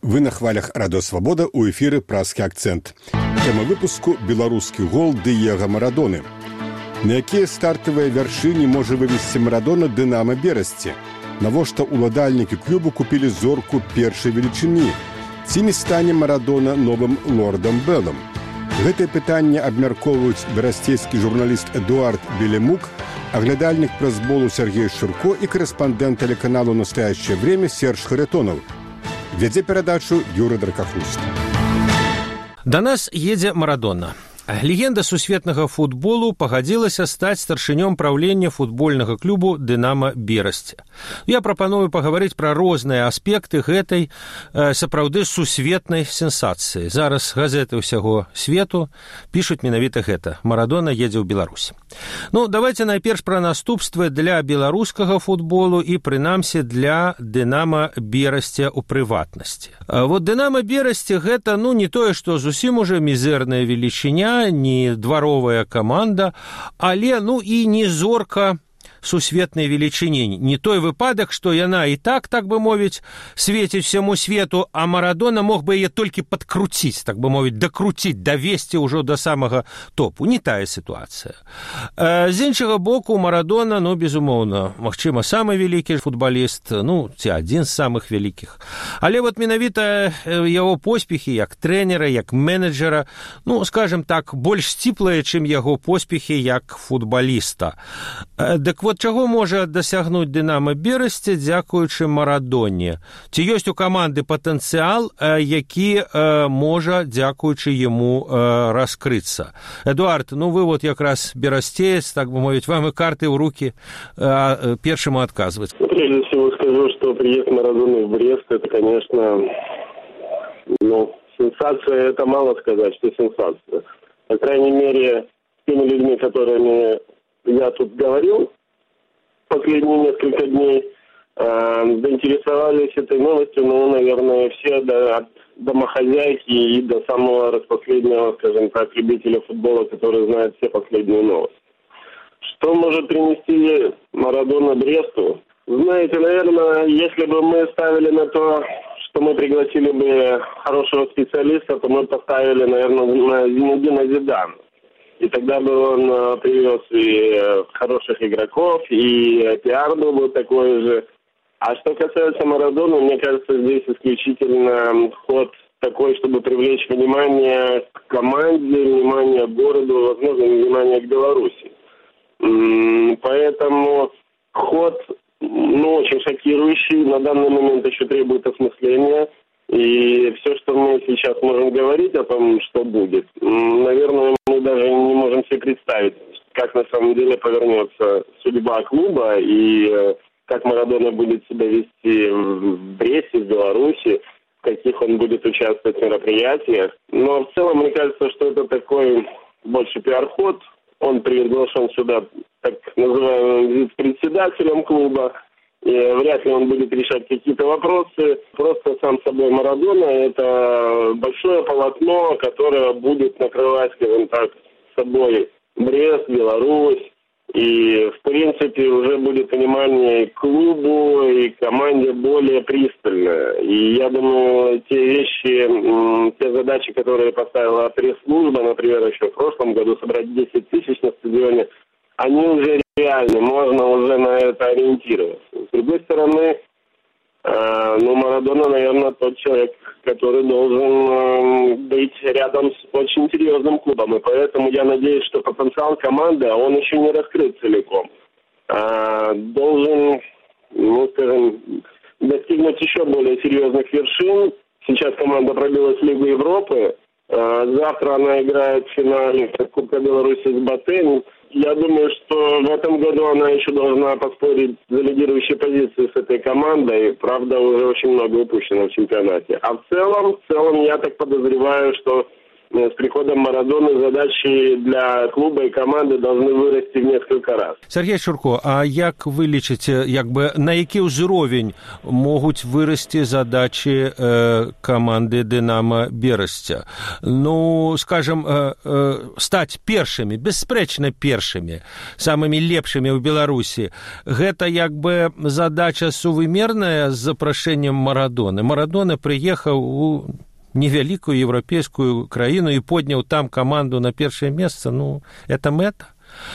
Вы на хвалях Радио Свобода, у эфиры «Празкі акцент». Тема выпуску «Беларускі гол Дыега Марадоны». На якія стартавыя вяршыні можа вывесці Марадона «Дынамо» Берасці? Навошта ўладальнікі клубу купілі зорку першай велічыні? Ці не стане Марадона новым лордам Беллам? Гэтае пытанне абмяркоўваюць берасцейскі журналіст Эдуард Белемук, аглядальнік прэсболу Сергей Шурко і корэспандэнт телеканалу «Настоящее время» Серж Харитонов. Вядзе перадачу Юрий Дракахуст. Да нас едзе Марадона. Легенда сусветнага футболу пагадзілася стаць старшынём праўлення футбольнага клубу «Дынамо» Берасці. Я прапаную пагаварыць пра розныя аспекты гэтай сапраўды сусветнай сенсацыі. Зараз газеты ўсяго свету пішуць менавіта гэта. Марадона едзе ў Беларусь. Давайте найперш пра наступствы для беларускага футболу і, прынамсі, для «Дынамо» Берасці ў прыватнасці. Вот «Дынамо» Берасці гэта, не тое, што зусім уже мізэрная велічыня, не дворовая команда, але, і не зорка сусветнай велічыні. Не той выпадак, што яна і так бы мовіць, свеціць всяму свету, а Марадона мог бы яе толькі падкруціць, так бы мовіць, дакруціць, давесці ўжо да самага топу. Не тая сітуацыя. З іншага боку, Марадона, безумоўна, магчыма, самы вялікі футбаліст, ці адзін з самых вялікіх. Але вот менавіта яго поспехі, як трэнера, як менеджера, скажем так, больш сціплыя, чым яго поспехі як футбаліста. Дык вот чаго можа дасягнуць «Дынамо» Берасці дзякуючы Марадоне? Ці ёсць у каманды патэнцыял, які можа дзякуючы яму раскрыцца? Эдуард, вы вот якраз берасцеец, так бы мовіць, вам и карты в руки першему отказывать. Прежде всего скажу, что приезд Марадоны в Брест, это, конечно, сенсация, это мало сказать, что сенсация. По крайней мере, с теми людьми, которыми я тут говорил последние несколько дней, заинтересовались этой новостью, наверное, все от домохозяйки и до самого распоследнего, скажем так, любителя футбола, который знает все последние новости. Что может принести Марадона Бресту? Знаете, наверное, если бы мы ставили на то, что мы пригласили бы хорошего специалиста, то мы поставили, наверное, на Зинедина Зидана. И тогда бы он привез и хороших игроков, и пиар был такой же. А что касается Марадона, мне кажется, здесь исключительно ход такой, чтобы привлечь внимание к команде, внимание к городу, возможно, внимание к Беларуси. Поэтому ход, очень шокирующий, на данный момент еще требует осмысления. И все, что мы сейчас можем говорить о том, что будет, наверное, мы даже не можем себе представить, как на самом деле повернется судьба клуба и как Марадона будет себя вести в Бресте, в Беларуси, в каких он будет участвовать в мероприятиях. Но в целом, мне кажется, что это такой больше пиар-ход. Он приглашен сюда так называемым вице-председателем клуба. И вряд ли он будет решать какие-то вопросы. Просто сам собой Марадона – это большое полотно, которое будет накрывать, скажем так, собой Брест, Беларусь. И, в принципе, уже будет внимание и к клубу, и к команде более пристальное. И я думаю, те вещи, те задачи, которые поставила пресс-служба, например, еще в прошлом году собрать 10 тысяч на стадионе, они уже реальны, можно уже на это ориентироваться. С другой стороны, Марадона, наверное, тот человек, который должен быть рядом с очень серьезным клубом. И поэтому я надеюсь, что потенциал команды, он еще не раскрыт целиком. Должен, скажем, достигнуть еще более серьезных вершин. Сейчас команда пробилась в Лигу Европы. Завтра она играет в финале Кубка Беларуси с Батэ. Я думаю, что в этом году она еще должна поспорить за лидирующие позиции с этой командой. Правда, уже очень много упущено в чемпионате. А в целом я так подозреваю, что с приходом Марадоны задачи для клуба и команды должны вырасти в несколько раз. Сергей Шурко, а як вы лічыце, на які ўзровень могуць вырасці задачи команды «Динамо» Берасця? Ну, скажем, стаць першымі, бесспрэчна першымі, самымі лепшымі ў Беларусі. Гэта задача сувымерная з запрашэннем Марадоны. Марадона прыехаў у невялікую еўрапейскую краіну і подняў там каманду на першае месца. Ну, это мэта?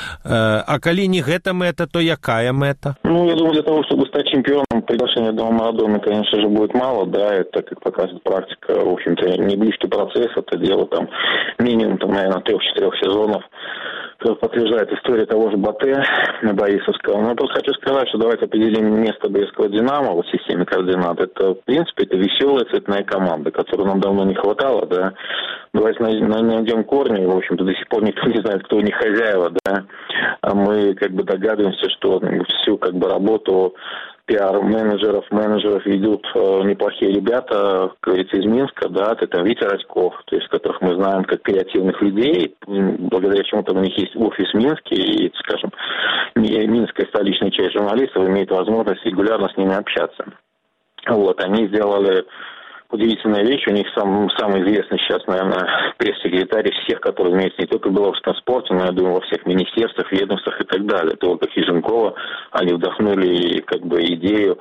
А калі не гэта мэта, то якая мэта? Ну, я думаю, для того, чтобы стать чемпионом, приглашение дома Марадоны, конечно же, будет мало, да, это, как показывает практика, в общем-то, не близкий процесс, это дело там минимум, наверное, 3-4 сезонов. Подтверждает история того же Батэ Борисовского. Но я просто хочу сказать, что давайте определим место брестского «Динамо» в системе координат. Это, в принципе, это веселая цветная команда, которой нам давно не хватало, да. Давайте найдем корни, в общем-то, до сих пор никто не знает, кто у них хозяева, да. А мы догадываемся, что всю работу пиар-менеджеров ведут неплохие ребята, как говорится, из Минска, да, это Витя Радьков, то есть которых мы знаем как креативных людей, благодаря чему-то у них есть офис в Минске, и, скажем, минская столичная часть журналистов имеет возможность регулярно с ними общаться. Вот, они сделали удивительная вещь, у них самый известный сейчас, наверное, пресс-секретарь всех, которые имеются не только в белорусском спорте, но, я думаю, во всех министерствах, ведомствах и так далее. То, как Хиженкова, они вдохнули идею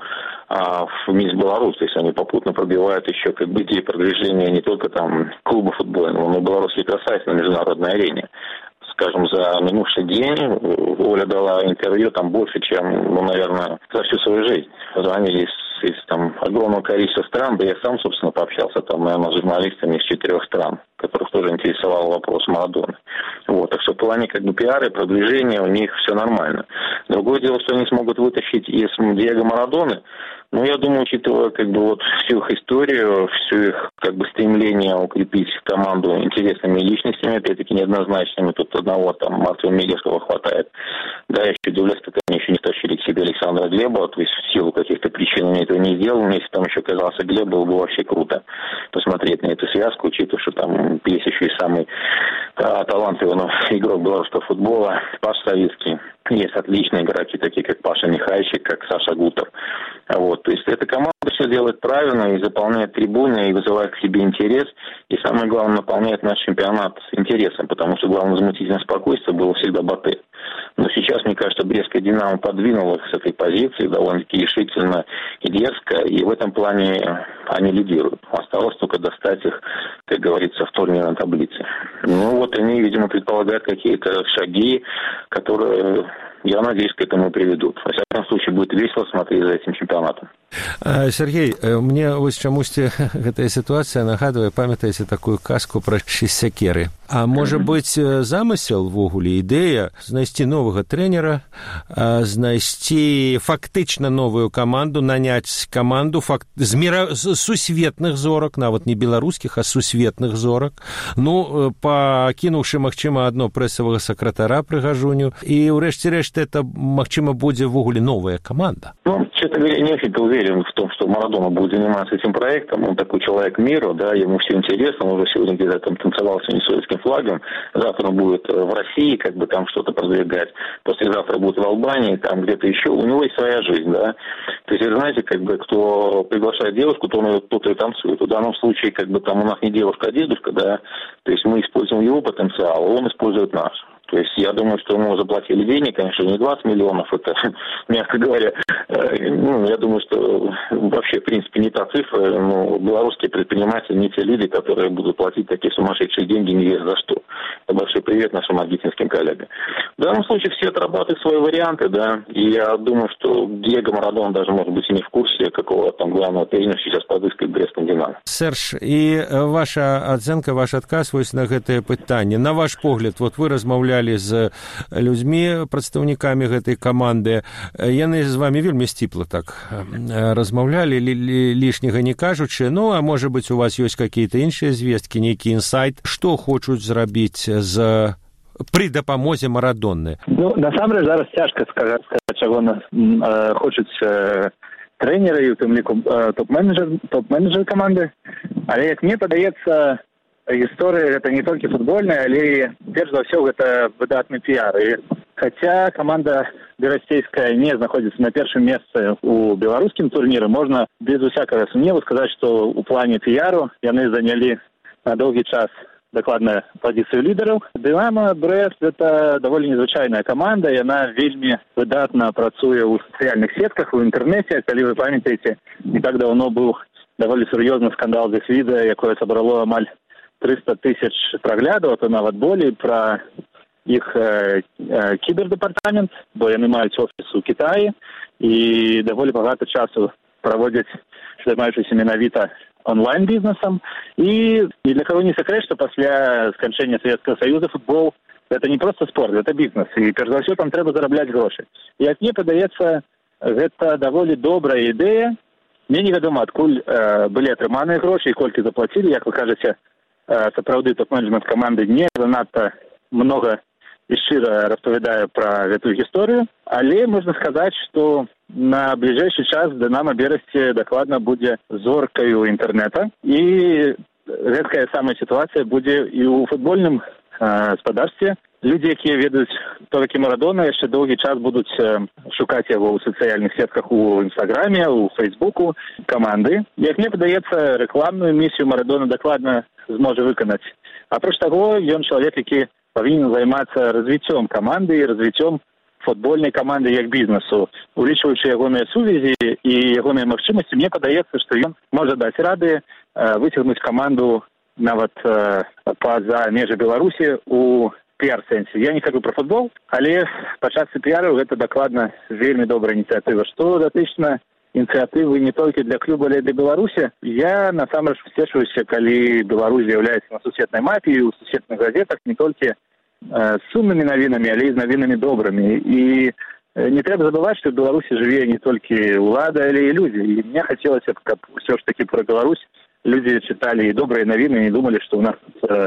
в Мисс Беларусь, то есть они попутно пробивают еще идею продвижения не только там клуба футбольного, но и белорусских красавиц на международной арене. Скажем, за минувший день Оля дала интервью там больше, чем, наверное, за всю свою жизнь. Звонили из огромного количества стран, да я сам, собственно, пообщался там, наверное, с журналистами из 4 стран, которых тоже интересовал вопрос Марадоны. Вот, так что в плане пиара и продвижения у них все нормально. Другое дело, что они смогут вытащить из Диего Марадоны. Ну, я думаю, учитывая всю их историю, всю их стремление укрепить команду интересными личностями, опять-таки неоднозначными, тут одного Мартина Мегерского хватает. Да, я еще удивляюсь, как они еще не тащили к себе Александра Глебова, то есть в силу каких-то причин они этого не сделали, если там еще оказался Глеб, было бы вообще круто посмотреть на эту связку, учитывая, что там есть еще и самый талантливый игрок белорусского футбола Паш Савицкий. Есть отличные игроки, такие как Паша Михайчик, как Саша Гутов. Вот, то есть эта команда все делает правильно и заполняет трибуны, и вызывает к себе интерес, и самое главное, наполняет наш чемпионат интересом, потому что главное возмутительное спокойствие было всегда Батэ. Но сейчас, мне кажется, брестская «Динамо» подвинула их с этой позиции довольно-таки решительно и дерзко, и в этом плане они лидируют. Осталось только достать их, как говорится, в турнирной таблице. Ну вот они, видимо, предполагают какие-то шаги, которые, я надеюсь, к этому приведут. Во всяком случае, будет весело смотреть за этим чемпионатом. Сергей, мне вось чамусьці гэтая сітуацыя нагадвае, памятаеце такую казку пра 6 сякеры. А можа быць замысел ввогуле, ідэя знайсці новага трэнера, знайсці фактычна новую каманду, наняць каманду з сусветных зорак, нават не беларускіх, а сусветных зорак, ну, пакінуўшы, магчыма, адно прэсавага сакратара пры Гажуню, і ўрэшце рэшт это, магчыма, будзе ввогуле новая каманда. Ну, честно говоря, не очень уверен в том, что Марадона будет заниматься этим проектом. Он такой человек мира, да, ему все интересно. Он уже сегодня где-то там танцевал с советским флагом. Завтра он будет в России, там что-то продвигать. Послезавтра будет в Албании, там где-то еще. У него есть своя жизнь, да. То есть, знаете, кто приглашает девушку, то тот и танцует. В данном случае, там у нас не девушка, а дедушка, да. То есть мы используем его потенциал, а он использует наш. То есть я думаю, что ему заплатили денег, конечно, не 20 миллионов, это, мягко говоря, я думаю, что вообще, в принципе, не та цифра, но белорусские предприниматели не те люди, которые будут платить такие сумасшедшие деньги не весь за что. Это большой привет нашим аргентинским коллегам. В данном случае все отрабатывают свои варианты, да, и я думаю, что Диего Марадона даже, может быть, и не в курсе, какого там главного тренера сейчас подыскивает брестском «Динамо». Серж, и ваша ацэнка, ваш адказ вось на гэтае пытанне. На ваш погляд, вот вы размаўлялі з людзьмі, прадстаўнікамі гэтай каманды, яны з вамі вельмі сціпла так размаўлялі, лішняга не кажучы, ну, а можа быць, у вас ёсць какие-то іншыя звесткі, нейкі інсайт, што хочуць зрабіць пры дапамозе Марадоны? Ну, насамрэч, зараз цяжка сказаць, чаго нас хочуць трэнеры і у тым ліку топ-менеджер каманды, але, як мне падаецца, гісторыя гэта не толькі футбольная, але перш за ўсё гэта выдатны піар. І хаця каманда берасцейская не знаходзіцца на першым месцы ў беларускім турніры, можна без усякага сумневу сказаць, што ў плане піару яны занялі на доўгі час дакладна пазіцыю лідараў. «Дынамо Брэст» — это даволі незвычайная каманда, яна вельмі выдатна працуе ў сацыяльных сетках, у інтэрнэце. Калі вы памятаеце, не так даўно быў даволі сур'ёзны скандал з іх відэа, якое сабрало амаль 300 тысяч праглядаў, а то нават болей, пра іх кібердэпартамент, бо яны маюць офіс у Кітаі і даволі багата часу праводзяць, займаючыся менавіта онлайн-бізнесам. І для каго не сакрэт, што пасля сканчэння Савецкага Саюза футбол — гэта не проста спорт, гэта бізнес. І перш за ўсё там трэба зарабляць грошы. Як мне падаецца, гэта даволі добрая ідэя. Мне невядома, адкуль былі атрыманыя грошы і колькі заплацілі. Як вы кажаце, сапраўды топ-менеджмент каманды не занадта многа і шчыра распавядае пра гэтую гісторыю, але можна сказаць, што на бліжэйшы час «Дынамо Берасці» дакладна будзе зоркаю інтэрнэта, і гэткая самая сітуацыя будзе і ў футбольным гаспадарстве. Людзі, якія ведаюць, хто такі Марадона, яшчэ доўгі час будуць шукаць яго ў сацыяльных сетках, у Інстаграме, у Фейсбуку каманды. Як мне падаецца, рэкламную місію Марадона дакладна зможа выканаць. Апроч таго, ён чалавек, які павінен займацца развіццём каманды і развіццём футбольнай каманды як бізнесу. Улічваючы ягоныя сувязі і ягоныя магчымасці, мне падаецца, што ён можа даць рады выцягнуць каманду нават па-за межы Беларусі у піар-сэнсе. Я не кажу пра футбол, але пачацца піару — гэта дакладна вельмі добрая ініцыятыва. Што датычна ініцыятывы не толькі для клуба, але і для Беларусі, я насамрэч цешуся, калі Беларусь з'яўляецца на сусветнай мапе і ў сусветных газетах не толькі з сумнымі навінамі, але і з навінамі добрымі. І не трэба забываць, што ў Беларусі жыве не толькі ўлада, але і людзі. І мне хацелася б, каб усё ж такі пра Беларусь людзі чыталі і добрыя навіны, не думалі, што ў нас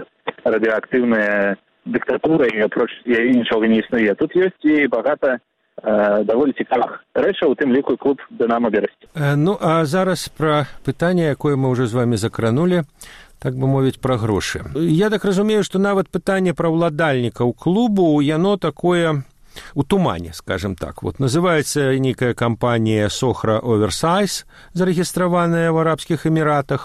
радыеактыўная дыктатура і апроч яе нічога не існуе. Тут ёсць і багата даволі цікавых рэчаў, у тым ліку клуб «Дынамо Берасці». Ну, а зараз пра пытанне, якое мы ўжо з вами закранулі, так бы мовіць, пра грошы. Я так разумею, што нават пытанне пра ўладальнікаў клубу, яно такое у тумане, скажем так. Вот называется некая компания Sofra Oversize, зарегистрованная в Арабских Эмиратах.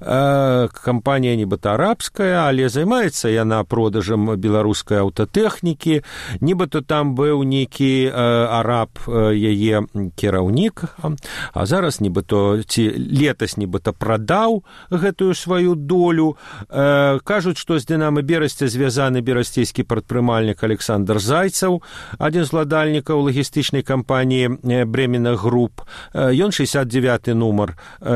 Компания нібыта арабская, але займаецца яна продажам беларускай аўтатэхнікі. Нібыта там быў нейкі араб яе кіраўнік, а зараз нібыта ці летась нібыта прадаў гэтую сваю долю. Кажуць, што з «Дынамо Берасці» звязаны берасцейскі прадпрымальнік Александр Зайцаў, адзін з уладальнікаў лагістычнай кампаніі «Бремена Груп». Ён 69-й нумар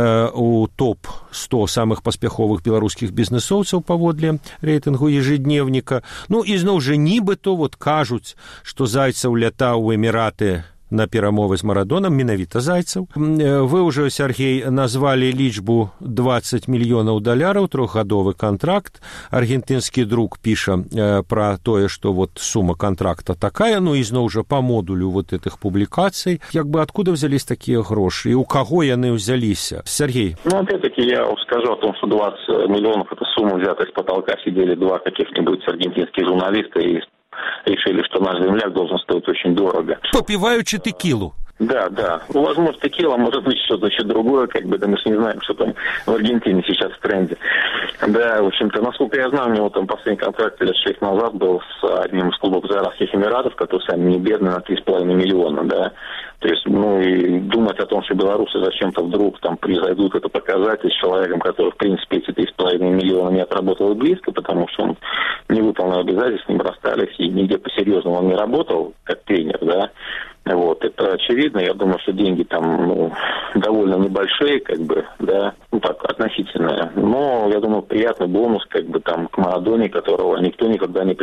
у топ-100 самых паспяховых беларускіх бізнесоўцаў паводле рэйтынгу ежедневніка. Ну і зноў жа нібыта вот кажуць, што Зайцаў лятаў у Эміраты на перамовы з Марадонам, менавіта Зайцаў. Вы ўжо, Сергей, назвалі лічбу $20 мільёнаў, трохгадовы контракт. Аргентынскі друк піша пра тое, што вот сума контракта такая, ну і зноў жа па модулю вот этих публікацый. Як бы откуда взялись такія грошы і у каго яны ўзяліся? Сергей. Ну, опять-таки, я скажу о том, что 20 миллионов это сумма взята из потолка. Сидели два каких-нибудь аргентинских журналиста и решили, что наш земляк должен стоить очень дорого. Попиваючи текилу. Да. Ну, возможно, текила, может быть, что-то еще другое, как бы, да мы же не знаем, что там в Аргентине сейчас в тренде. Да, в общем-то, насколько я знаю, у него там последний контракт лет 6 назад был с одним из клубов Арабских Эмиратов, который сами не бедный, на 3,5 миллиона, да. То есть, ну, и думать о том, что белорусы зачем-то вдруг там превзойдут это показатель с человеком, который, в принципе, эти 3,5 миллиона не отработал и близко, потому что он не выполнил обязательств, с ним расстались, и нигде по-серьезному он не работал, как тренер, да. Вот, это очевидно. Я думаю, что деньги там довольно небольшие, как бы, да, ну так, относительно. Но, я думаю, приятный бонус, как бы, там, к Марадоне, которого никто никогда не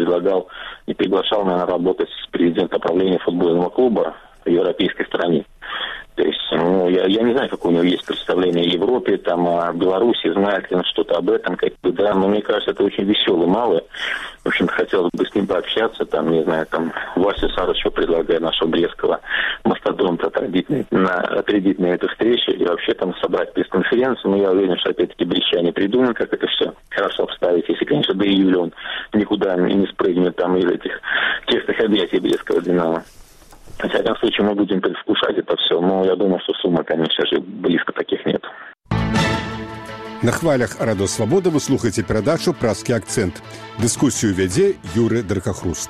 приглашал, наверное, работать с президентом правления футбольного клуба в европейской стране. То есть, Ну, я не знаю, какое у него есть представление о Европе, там, о Беларуси, знает ли он что-то об этом, как бы, да, но мне кажется, это очень веселый малый. В общем-то, хотелось бы с ним пообщаться, там, не знаю, там, Васю Сарычу предлагаю, нашего брестского мастодонта, отрядить на эту встречу и вообще там собрать пресс-конференцию. Но я уверен, что опять-таки брестчане придумают, как это все хорошо обставить, если, конечно, до июля он никуда не спрыгнет там из этих тесных объятий брестского «Динамо». В всяком случае, мы будем предвкушать это все, но я думаю, что суммы, конечно же, близко таких нет. На хвалях Радио Свабода вы слухаеце перадачу «Праскі акцэнт». Дыскусію вядзе Юры Дракахруст.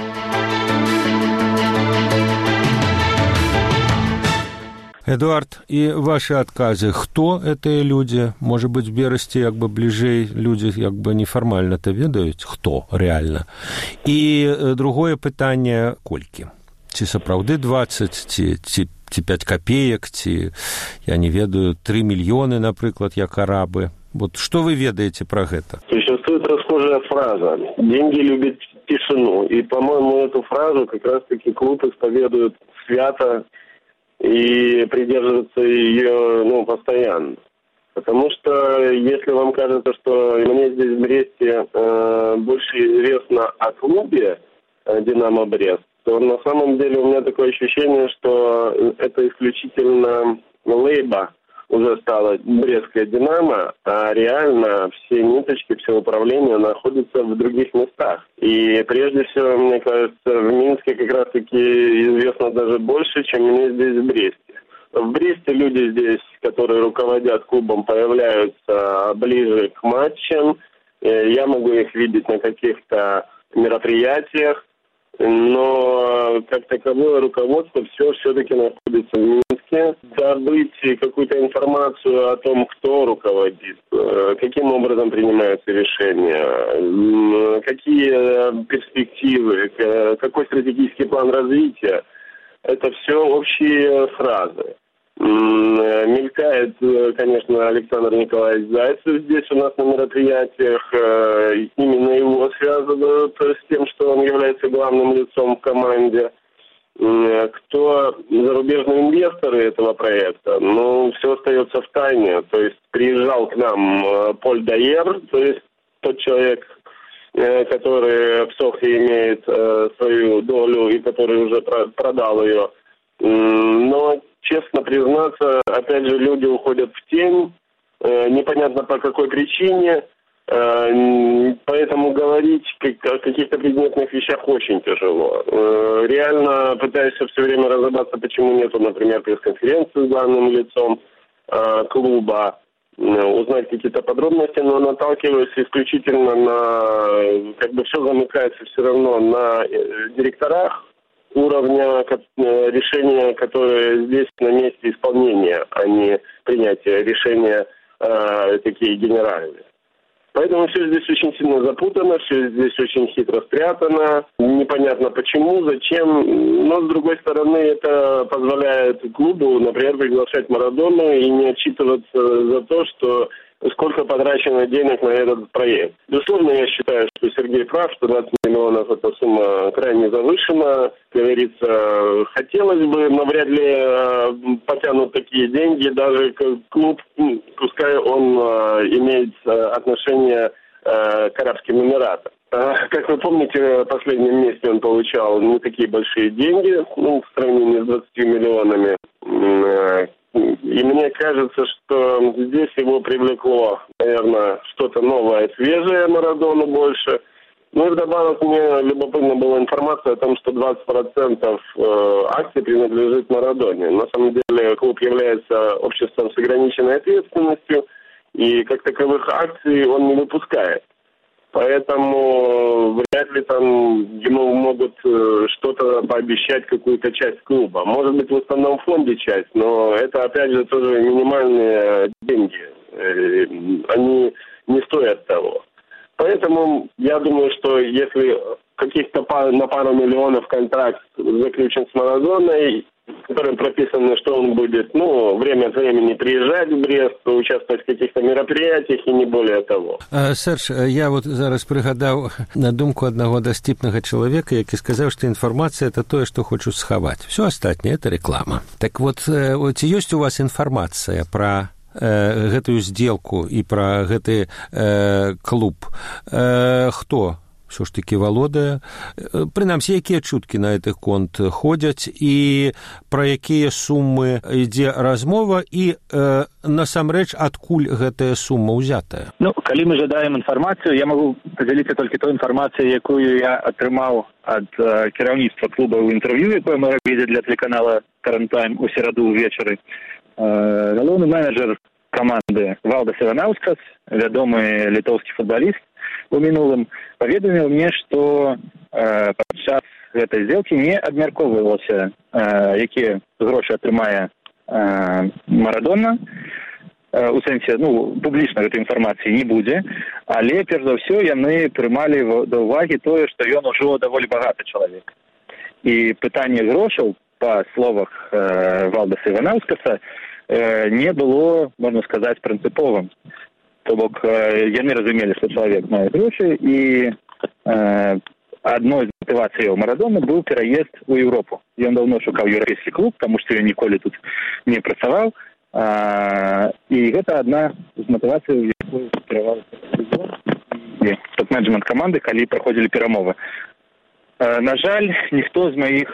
Эдуард, и ваши отказы, кто эти люди? Может быть, в Берасці як бы ближэй люди як бы неформально-то ведаюць, хто реально? И другое пытанне, колькі? Ці сапраўды 20, ці 5 копеек, ці, я не ведаю, 3 мільёны, напрыклад, як арабы. Вот что вы ведаете про это? Существует расхожая фраза «деньги любят тишину». И, по-моему, эту фразу как раз-таки клуб исповедует свято и придерживается ее постоянно. Потому что если вам кажется, что мне здесь в Бресте больше известно о клубе «Динамо Брест», то на самом деле у меня такое ощущение, что это исключительно лейба уже стала брестская «Динамо», а реально все ниточки, все управление находятся в других местах. И прежде всего, мне кажется, в Минске как раз-таки известно даже больше, чем мне здесь в Бресте. В Бресте люди здесь, которые руководят клубом, появляются ближе к матчам. Я могу их видеть на каких-то мероприятиях. Но как таковое руководство все-таки находится в Минске. Добыть какую-то информацию о том, кто руководит, каким образом принимаются решения, какие перспективы, какой стратегический план развития, это все общие фразы. Мелькает, конечно, Александр Николаевич Зайцев здесь у нас на мероприятиях. Именно его связывают с тем, что он является главным лицом в команде. Кто зарубежные инвесторы этого проекта, все остается в тайне. То есть приезжал к нам Поль Дайер, то есть тот человек, который в Сохе имеет свою долю и который уже продал ее. Но, честно признаться, опять же, люди уходят в тень, непонятно по какой причине, поэтому говорить о каких-то предметных вещах очень тяжело. Реально пытаюсь все время разобраться, почему нету, например, пресс-конференции с главным лицом клуба, узнать какие-то подробности, но наталкиваюсь исключительно на, все замыкается все равно на директорах уровня решения, которые здесь на месте исполнения, а не принятия решения такие генеральные. Поэтому все здесь очень сильно запутано, все здесь очень хитро спрятано, непонятно почему, зачем, но с другой стороны это позволяет клубу, например, приглашать Марадону и не отчитываться за то, что сколько потрачено денег на этот проект. Безусловно, я считаю, что Сергей прав, что 20 миллионов эта сумма крайне завышена. Как говорится, хотелось бы, но вряд ли потянут такие деньги. Даже клуб, пускай он имеет отношение к Арабским Эмиратам. Как вы помните, в последнем месте он получал не такие большие деньги, в сравнении с 20 миллионами. И мне кажется, что здесь его привлекло, наверное, что-то новое, свежее Марадону больше. Ну и вдобавок мне любопытна была информация о том, что 20% акций принадлежит Марадоне. На самом деле клуб является обществом с ограниченной ответственностью, и как таковых акций он не выпускает. Поэтому вряд ли там ему могут что-то пообещать, какую-то часть клуба. Может быть, в основном фонде часть, но это, опять же, тоже минимальные деньги. Они не стоят того. Поэтому я думаю, что если каких-то на пару миллионов контракт заключен с Марадоной, которой прописано, что он будет, время от времени приезжать в Брест, участвовать в каких-то мероприятиях и не более того. Серж, я вот зараз пригадав на думку одного даступного человека, який сказал, что информация – это то, что хочу сховать. Все остальное – это реклама. Так вот, есть у вас информация про гэтую сделку и про гэты клуб? Хто все ж таки валодае? Прынамсі, якія чуткі на гэты конт ходзяць і пра якія суммы ідзе размова і насамрэч адкуль гэтая сума ўзятая? Калі мы жадаем інфармацыю, я магу падзяліцца толькі той інфармацыяй, якую я атрымаў ад кіраўніцтва клуба ў інтэрв'ю, якое мы рабілі для тэлеканала «Карантайм» у сераду ўвечары. Галоўны менеджер каманды Валдас Іванаускас, вядомы літоўскі футбаліст у мінулым, паведаміў мне, што падчас гэтай сделкі не абмяркоўвалася, якія грошы атрымае Марадона. У сэнсе, публічна гэтай інфармацыі не будзе, але, перш за ўсё, яны прымалі да ўвагі тое, што ён ужо даволі багаты чалавек. І пытанне грошаў, па словах Валдаса Іванаускаса, не было, можна сказаць, прынцыповым. То бок, яны разумелі, што чалавек мае грошы, і адной з матывацыяў Марадона быў пераезд у Еўропу. Ён даўно шукаў еўрапейскі клуб, таму што ён ніколі тут не працаваў. І гэта адна з матывацыяў, якую кіраваў топ-менеджмент каманды, калі праходзілі перамовы. На жаль, ніхто з маіх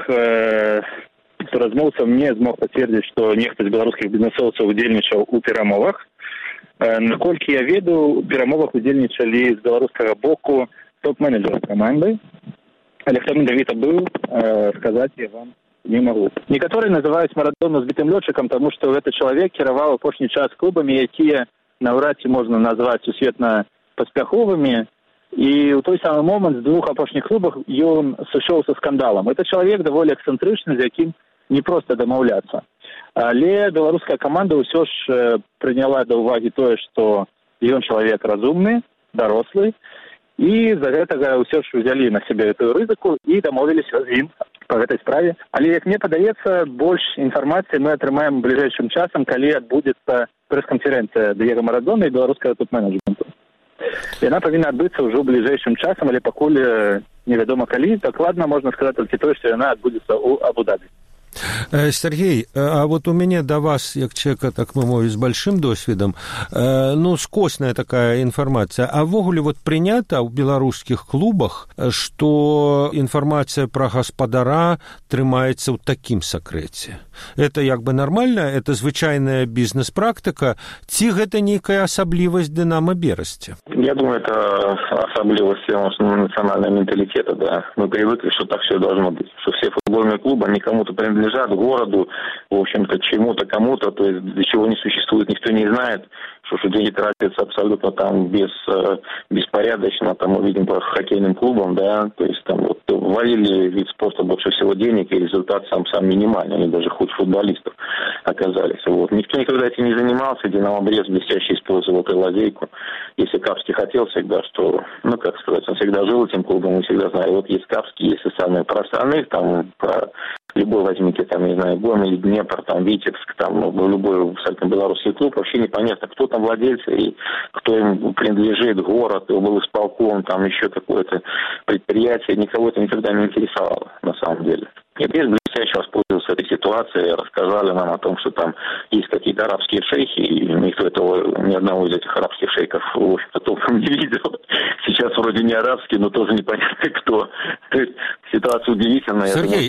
размоўцаў не змог пацвердзіць, што нехта з беларускіх бізнесоўцаў удзельнічаў у перамовах. Наколькі я ведаю, у перамовах удзельнічалі з беларускага боку топ-менеджер каманды, але хто менавіта быў, сказаць я вам не магу. Некаторыя называюць Марадону збітым лётчыкам, таму што гэты чалавек кіраваў апошні час клубамі, якія наўрад ці можна назваць сусветна паспяховымі. І ў той самы момант з двух апошніх клубах ён сышоў са скандалам. Это чалавек даволі эксцэнтрычны, з якім не проста дамаўляцца. Але беларуская каманда ўсё ж прыняла да ўвагі тое, што ён чалавек разумны, дарослы, і за гэтага ўсё ж узялі на сябе гэтую рызыку і дамовіліся з ім па гэтай справе. Але, як мне падаецца, больш інфармацыі мы атрымаем бліжэйшым часам, калі адбудзецца прэс-канферэнцыя Д'его Марадона і беларускага топ-менеджменту. Яна павінна адбыцца ўжо бліжэйшым часам, але пакуль невядома калі. Дакладна можна сказаць толькі тое, што яна адбудзецца ў Абу-Дабі. Сергей, а вот у меня до вас, як человека, так мы мовим, с большим досведом, скосная такая информация. А ввогуле вот принято в белорусских клубах, что информация про гаспадара трымаецца ў такім сакрэце. Это як бы нормально, это звычайная бізнес-практика, ці гэта нейкая асаблівасць Динамо Берасці? Я думаю, это особливость национального менталитета, да. Мы привыкли, что так все должно быть, что все футбольные клубы, они кому-то принадлежат, городу, в общем-то, чему-то, кому-то, то есть для чего не существует, никто не знает, что деньги тратятся абсолютно там беспорядочно, там мы видим по хоккейным клубам, да, то есть там вот ввалили вид спорта больше всего денег, и результат сам минимальный, они даже хуже футболистов оказались. Вот. Никто никогда этим не занимался, Динамо Брест блестяще использовал эту лазейку. Если Капский хотел всегда, что, ну, как сказать, он всегда жил этим клубом, мы всегда знали, вот есть Капский, есть и самые про остальных, там, про любой возьмите, там, не знаю, Гомель, Днепр, там, Витебск, там, любой абсолютно белорусский клуб, вообще непонятно, кто там владельцы и кто им принадлежит, город, облсполком, там, еще какое-то предприятие, никого это никогда не интересовало, на самом деле. И Брест блестяще воспользовался этой ситуацией, рассказали нам о том, что там есть какие-то арабские шейхи, и никто этого, ни одного из этих арабских шейхов, в общем-то, толком не видел. Сейчас вроде не арабский, но тоже непонятно кто. То есть ситуация удивительная. Сергей,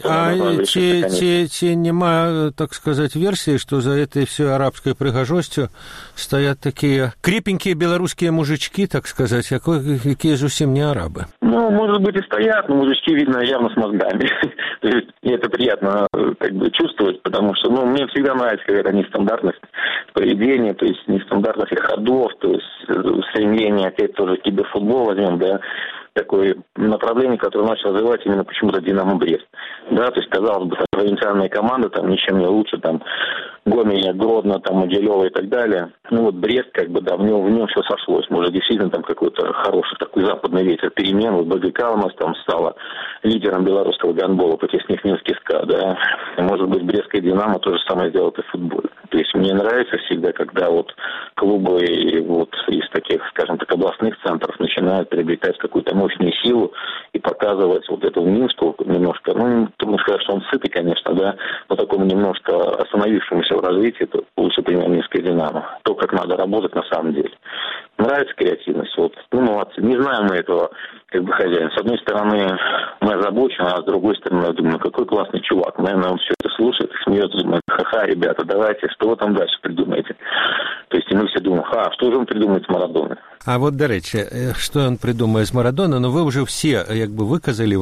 ці нема, так сказать, версии, что за этой всей арабской пригожостью стоят такие крепенькие белорусские мужички, так сказать, какие зусім не арабы? Ну, может быть, и стоят, но мужички, видно, явно с мозгами. То есть, и это приятно как бы чувствовать, потому что, ну, мне всегда нравится какая-то нестандартность поведения, то есть нестандартность ходов, то есть стремление опять тоже киберфутбол возьмем, да, такое направление, которое начал развивать именно почему-то Динамо Брест. Да, то есть, казалось бы, провинциальная команда, там, ничем не лучше, там, Гомель, Гродно, там, Могилево и так далее. Ну вот Брест, как бы, да, в нем все сошлось. Может, действительно там какой-то хороший такой западный ветер перемен. Вот БГК у нас там стала лидером белорусского гандбола, потеснив Минский СКА, да. Может быть, Брестская Динамо то же самое сделает и в футболе. То есть мне нравится всегда, когда вот клубы вот из таких, скажем так, областных центров начинают приобретать какую-то мощную силу и показывать вот эту Минску немножко, ну, трудно сказать, что он сытый, конечно, да, но такому немножко остановившемуся в развитии, это лучше пример Минская Динамо. То, как надо работать на самом деле. Нравится креативность, вот, ну, молодцы. Не знаем мы этого, как бы, хозяина. С одной стороны, мы озабочены, а с другой стороны, я думаю, какой классный чувак. Наверное, он все это слушает и смеется, думает, ха-ха, ребята, давайте, что вы там дальше придумаете? То есть, и мы все думаем, что же он придумает с Марадоной? А вот, до речі, що він придумає з Марадона, ну ви вже всі, якби, виказали,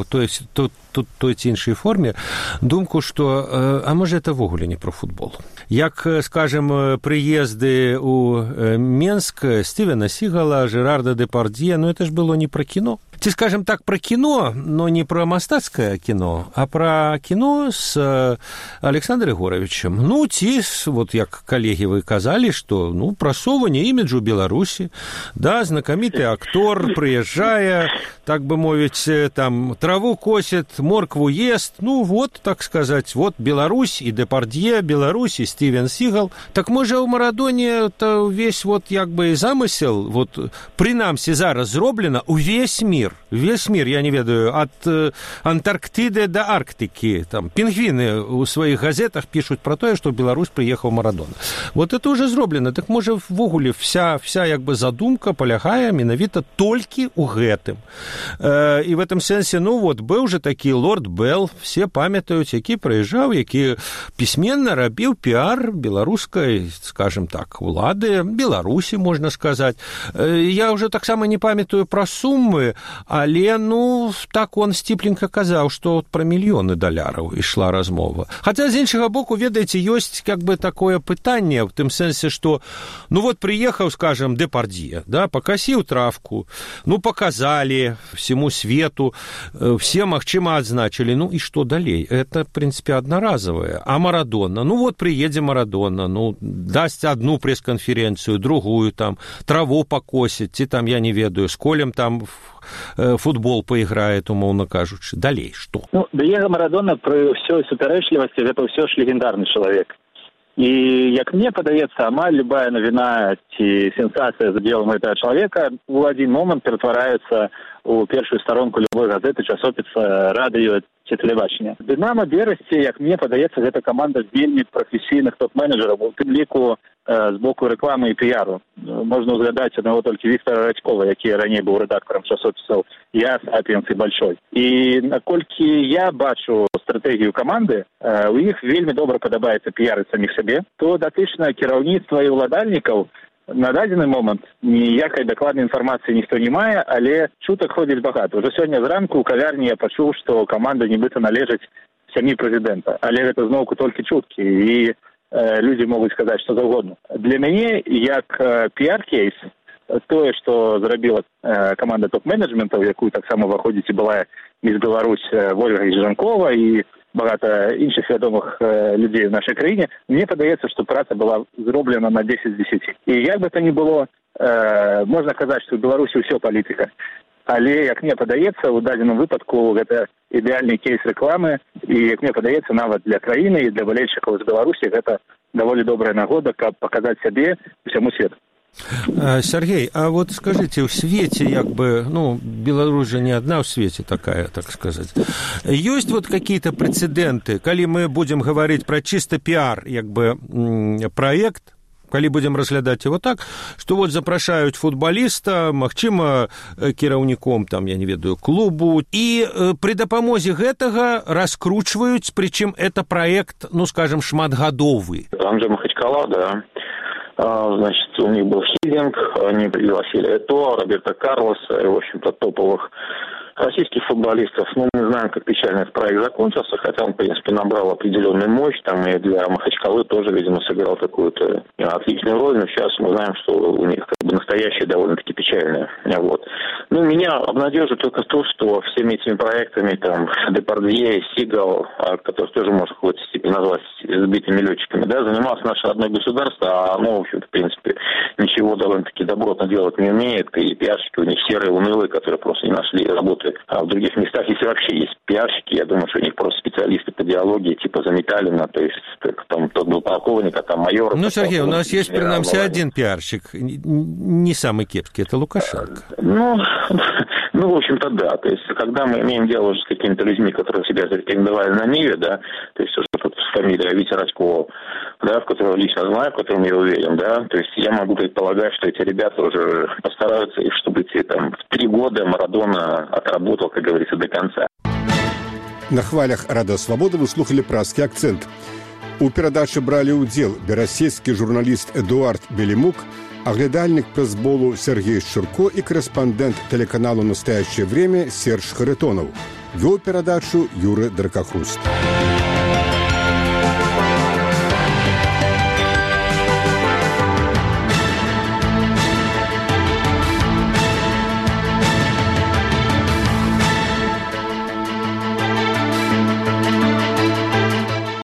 той ці іншій формі, думку, що, а може, це вогуле не про футбол. Як, скажем, приїзди у Минск Стивена Сигала, Жерарда Депардье, ну, это ж было не про кино. Ці, скажем так, про кино, но не про мастацкое кино, а про кино с Александром Егоровичем. Ну, ці, вот як коллеги вы казали, что, ну, просовывание имиджу Беларуси, да, знакомитый актор, приезжая, так бы мовить, там, траву косит, моркву ест, ну, вот, так сказать, вот Беларусь и Депардье, Беларусь и Стивен Сигал. Так може у Марадоне то весь вот, як бы, замысел, вот, принамсі зараз зроблено увесь мир. Весь мир, я не ведаю, от Антарктиды до Арктики. Там пингвины у своих газетах пишут про то, что в Беларусь приехал Марадона. Вот это уже зроблено. Так може ввогуле вся як бы задумка полягае менавіта толькі ў гэтым. І в этом сэнсе, ну вот, быў же такі лорд Белл, все памятаюць, які прыязджаў, які пісьменна рабіў піар беларускай, скажем так, улады, Беларусі, можна сказаць. Я уже таксама не памятаю пра суммы, але, ну, так он сціпленька казаў, што пра мільёны даляраў ішла размова. Хаця, з іншага боку, ведаеце, ёсць как бы такое пытанне, в тым сэнсе, што, ну вот, приехаў, скажем, Депардье, да, покосил травку, ну, показали всему свету, все, магчыма, отзначили, ну, и что далей? Это, в принципе, одноразовое. А Марадона? Ну, вот приедет Марадона, ну, даст одну пресс-конференцию, другую, там, траву покосить, и там, я не ведаю, с Колем там футбол поиграет, умоўно кажучы. Далей, что? Ну, Диего Марадона, при всей суперечлівасці, это все ж легендарный человек. И, як мне падаецца, амаль любая навіна ці сенсацыя за делом этого человека в один момент ператвараецца у першую сторонку любой газеты, часопіса, радыё ці тэлебачання. Дынамо Берасці, як мне падаецца, гэта каманда вельмі прафесійных топ-менеджераў, у тым ліку з боку рэкламы і піяру. Можна ўзгадаць аднаго толькі Віктора Радзькова, які раней быў рэдактарам часопісаў «Я», «Сапіенс» і «Большой». І наколькі я бачу стратэгію каманды, у іх вельмі добра падабаецца піярыць саміх сябе, то датычна кіраўніцтва і ўладальнікаў на дадзены момент ніякай дакладнай інфармацыі ніхто не мае, але чутак ходзіць багата. Уже сёння зранку ў кавярні я пачуў, што каманда нібыта належыць сям'і прэзідэнта, але гэта зноўку толькі чуткі, і людзі могуць сказаць што заўгодна. Для мяне, як піар-кейс, тое, што зрабіла каманда топ-менеджментаў, якую таксама ўваходзіць і была міс Беларусь Вольга Ежанкова і багато іншых вядомых людзей в нашай краіне, мне падаецца, што праца была зроблена на 10 з 10. І як бы то ни было, можна казаць, што ў Беларусі ўсё палітыка. Але, як мне падаецца, у дадзеным выпадку гэта ідэальны кейс рэкламы, і, як мне падаецца, нават для краіны і для балельшчыкаў з Беларусі гэта даволі добрая нагода, каб паказаць сябе усяму свету. Сергей, а вот скажите, в свете, як бы, ну, Беларусь же не одна в свете такая, так сказать. Есть вот какие-то прецеденты, коли мы будем говорить про чисто пиар, як бы, проект, калі будем разглядаць его так, што вот запрашаюць футболіста, магчыма, кіраўніком, там, я не ведаю, клубу, і пры дапамозе гэтага раскручваюць, причым это проект, ну, скажем, шматгадовы. Там же Махачкала, да. Значит, у них был хилинг, они пригласили Этуа, Роберто Карлоса, в общем-то, топовых российских футболистов, мы знаем, как печально этот проект закончился, хотя он, в принципе, набрал определенную мощь, там и для Махачкалы тоже, видимо, сыграл какую-то отличную роль, но сейчас мы знаем, что у них настоящее довольно-таки печальное. Вот. Меня обнадеживает только то, что всеми этими проектами, там, Депардье, Сигал, которых тоже можно в какой-то степени назвать сбитыми летчиками, да, занималось наше родное государство, а оно, в общем-то, в принципе, ничего довольно-таки добротно делать не умеет, и пиарщики у них серые, унылые, которые просто не нашли работы в других местах. Если вообще есть пиарщики, я думаю, что у них просто специалисты по диалогии, типа Заметалина, то есть как там тот был полковник, а там майор. Сергей, у нас есть, принамсі, один пиарщик, не самый кепский, это Лукашенко. В общем-то, да. То есть, когда мы имеем дело уже с какими-то людьми, которые себя зарекомендовали на Ниве, да, то есть, что тут фамилия Витя Радькова, да, в которого лично знаю, в котором я уверен, да, то есть, я могу предполагать, что эти ребята уже постараются, и чтобы в 3 года Марадона отработал, как говорится, до конца. На хвалях Радыё Свабода вы слухали празкі акцент. У перадачы бралі ўдзел берасецкі журналіст Эдуард Белемук, аглядальнік прэсболу Сергей Шчурко и корреспондент телеканалу «Настоящее время» Серж Харитонов. Вел передачу Юрий Дракохруст.